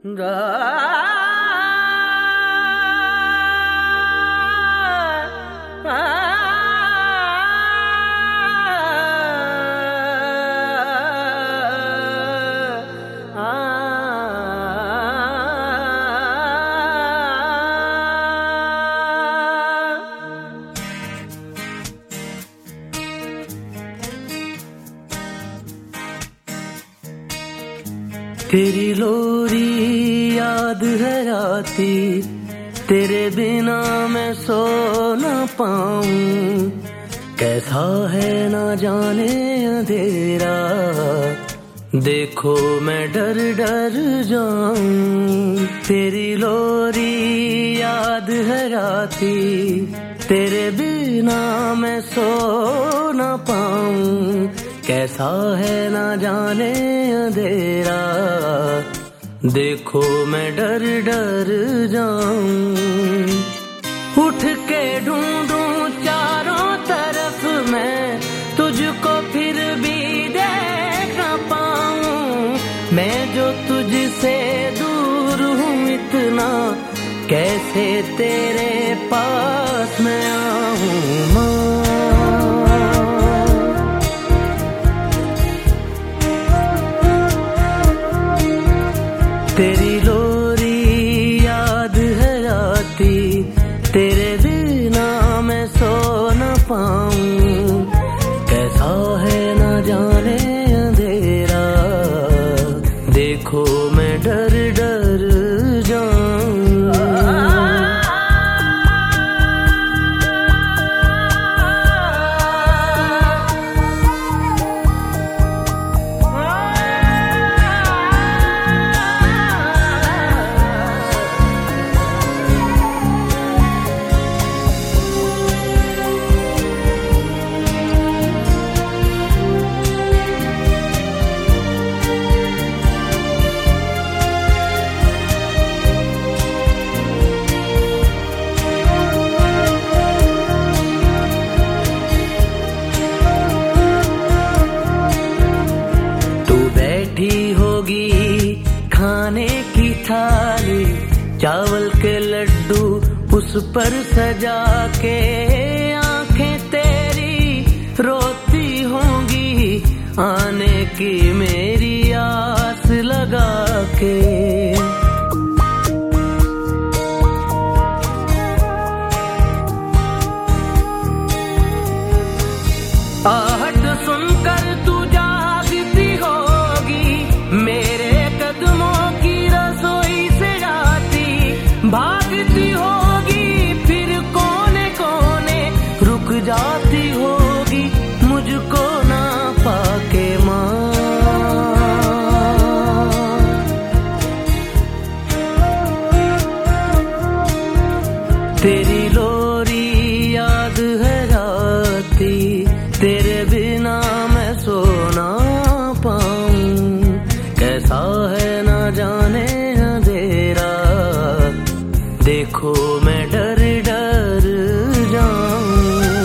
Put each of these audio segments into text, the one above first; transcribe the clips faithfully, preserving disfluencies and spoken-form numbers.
तेरी लोरी याद है आती, तेरे बिना मैं सो न पाऊं। कैसा है ना जाने अंधेरा, देखो मैं डर डर जाऊं। तेरी लोरी याद है आती, तेरे बिना मैं सो न पाऊं। कैसा है ना जाने अंधेरा, देखो मैं डर डर जाऊं। उठ के ढूंढूं चारों तरफ मैं, तुझको फिर भी देख न पाऊं। मैं जो तुझसे दूर हूँ इतना, कैसे तेरे पास मैं आऊं। तेरी लोरी याद है आती, तेरे बिना मैं सो न पाऊं। कैसा है ना जाने अंधेरा, देखो मैं डर डर जाऊं। खाने की थाली, चावल के लड्डू उस पर सजा के, आंखें तेरी रोती होंगी आने की मेरी आस लगा के। आहट सुनकर तू जागती होगी, मेरे कदमों की रसोई से आती भागती होगी, फिर कोने कोने रुक जाती होगी मुझको ना पाके माँ। तेरी लोरी याद है आती, तेरे बिना मैं सो ना पाऊं। कैसा है ना जाने अंधेरा, देखो मैं डर डर जाऊं।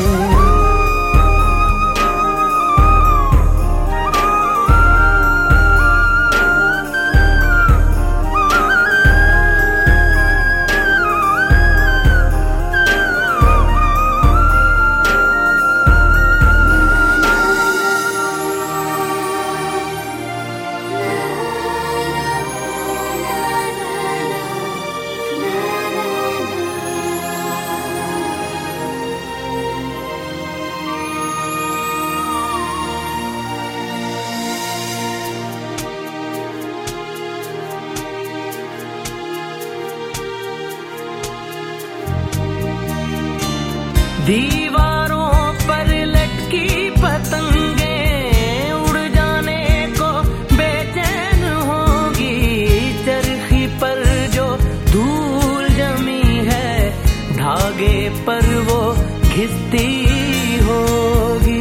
दीवारों पर लटकी पतंगे उड़ जाने को बेचैन होगी, चरखी पर जो धूल जमी है धागे पर वो घिसती होगी।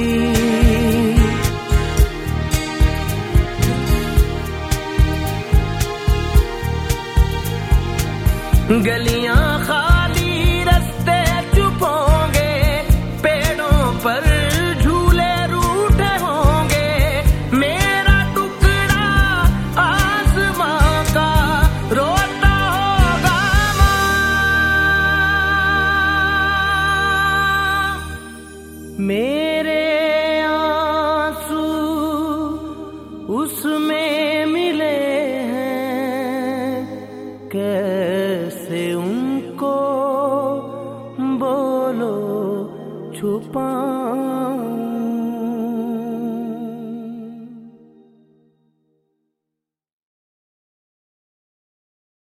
गलियां खाली रास्ते चुप होंगे, पेड़ों पर झूले रूठे होंगे, मेरा टुकड़ा आसमां का रो मेरे आंसू उसमें मिले हैं, कैसे